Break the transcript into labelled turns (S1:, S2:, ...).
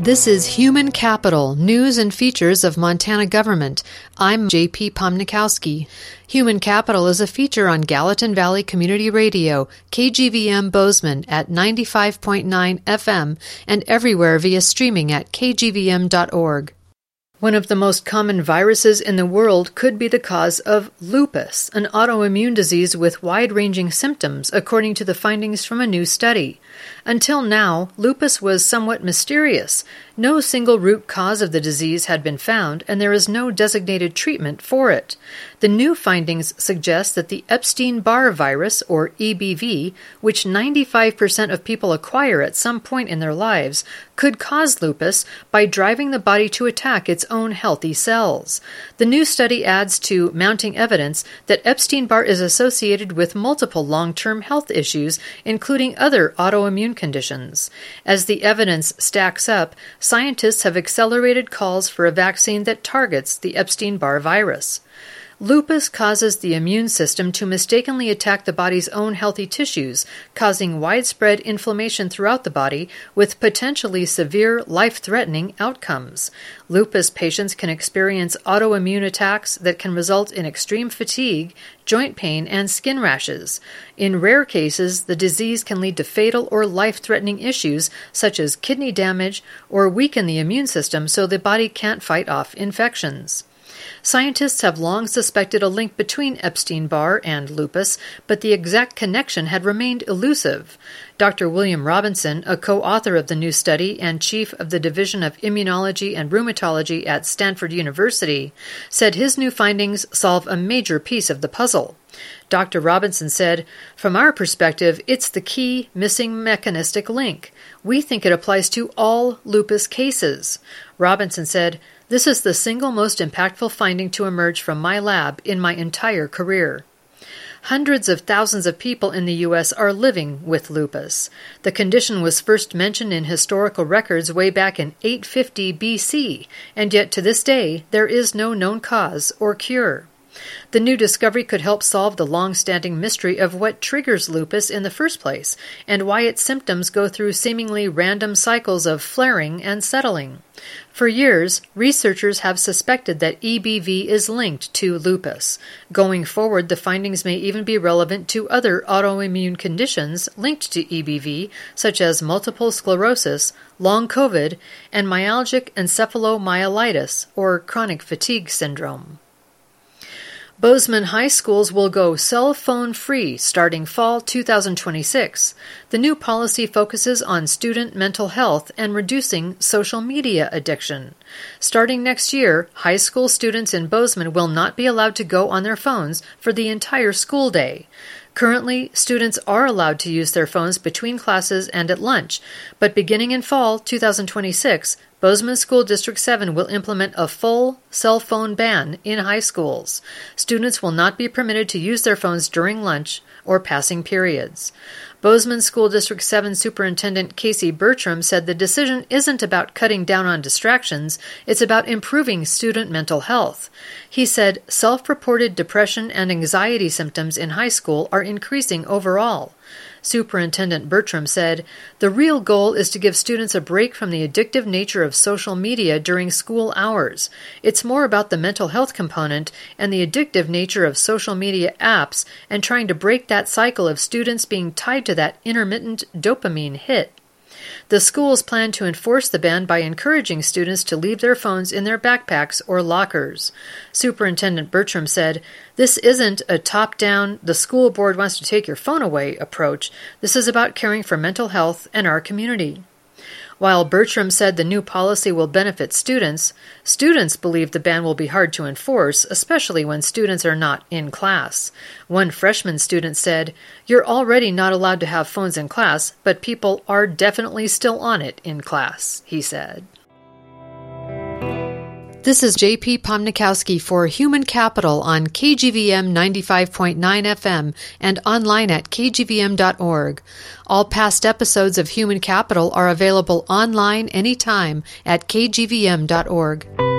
S1: This is Human Capital, News and Features of Montana Government. I'm J.P. Pomnikowski. Human Capital is a feature on Gallatin Valley Community Radio, KGVM Bozeman at 95.9 FM and everywhere via streaming at kgvm.org. One of the most common viruses in the world could be the cause of lupus, an autoimmune disease with wide-ranging symptoms, according to the findings from a new study. Until now, lupus was somewhat mysterious. No single root cause of the disease had been found, and there is no designated treatment for it. The new findings suggest that the Epstein-Barr virus, or EBV, which 95% of people acquire at some point in their lives, could cause lupus by driving the body to attack its own healthy cells. The new study adds to mounting evidence that Epstein-Barr is associated with multiple long-term health issues, including other autoimmune conditions. As the evidence stacks up, scientists have accelerated calls for a vaccine that targets the Epstein-Barr virus. Lupus causes the immune system to mistakenly attack the body's own healthy tissues, causing widespread inflammation throughout the body with potentially severe, life-threatening outcomes. Lupus patients can experience autoimmune attacks that can result in extreme fatigue, joint pain, and skin rashes. In rare cases, the disease can lead to fatal or life-threatening issues such as kidney damage or weaken the immune system so the body can't fight off infections. Scientists have long suspected a link between Epstein-Barr and lupus, but the exact connection had remained elusive. Dr. William Robinson, a co-author of the new study and chief of the Division of Immunology and Rheumatology at Stanford University, said his new findings solve a major piece of the puzzle. Dr. Robinson said, "From our perspective, it's the key missing mechanistic link. We think it applies to all lupus cases." Robinson said, "This is the single most impactful finding to emerge from my lab in my entire career." Hundreds of thousands of people in the U.S. are living with lupus. The condition was first mentioned in historical records way back in 850 B.C., and yet to this day there is no known cause or cure. The new discovery could help solve the long-standing mystery of what triggers lupus in the first place, and why its symptoms go through seemingly random cycles of flaring and settling. For years, researchers have suspected that EBV is linked to lupus. Going forward, the findings may even be relevant to other autoimmune conditions linked to EBV, such as multiple sclerosis, long COVID, and myalgic encephalomyelitis, or chronic fatigue syndrome. Bozeman high schools will go cell phone free starting fall 2026. The new policy focuses on student mental health and reducing social media addiction. Starting next year, high school students in Bozeman will not be allowed to go on their phones for the entire school day. Currently, students are allowed to use their phones between classes and at lunch, but beginning in fall 2026, Bozeman School District 7 will implement a full cell phone ban in high schools. Students will not be permitted to use their phones during lunch or passing periods. Bozeman School District 7 Superintendent Casey Bertram said the decision isn't about cutting down on distractions, it's about improving student mental health. He said self-reported depression and anxiety symptoms in high school are increasing overall. Superintendent Bertram said, "The real goal is to give students a break from the addictive nature of social media during school hours. It's more about the mental health component and the addictive nature of social media apps and trying to break that cycle of students being tied to that intermittent dopamine hit." The schools plan to enforce the ban by encouraging students to leave their phones in their backpacks or lockers. Superintendent Bertram said, "This isn't a top-down, the school board wants to take your phone away approach. This is about caring for mental health and our community." While Bertram said the new policy will benefit students, students believe the ban will be hard to enforce, especially when students are not in class. One freshman student said, "You're already not allowed to have phones in class, but people are definitely still on it in class," he said. This is J.P. Pomnikowski for Human Capital on KGVM 95.9 FM and online at kgvm.org. All past episodes of Human Capital are available online anytime at kgvm.org.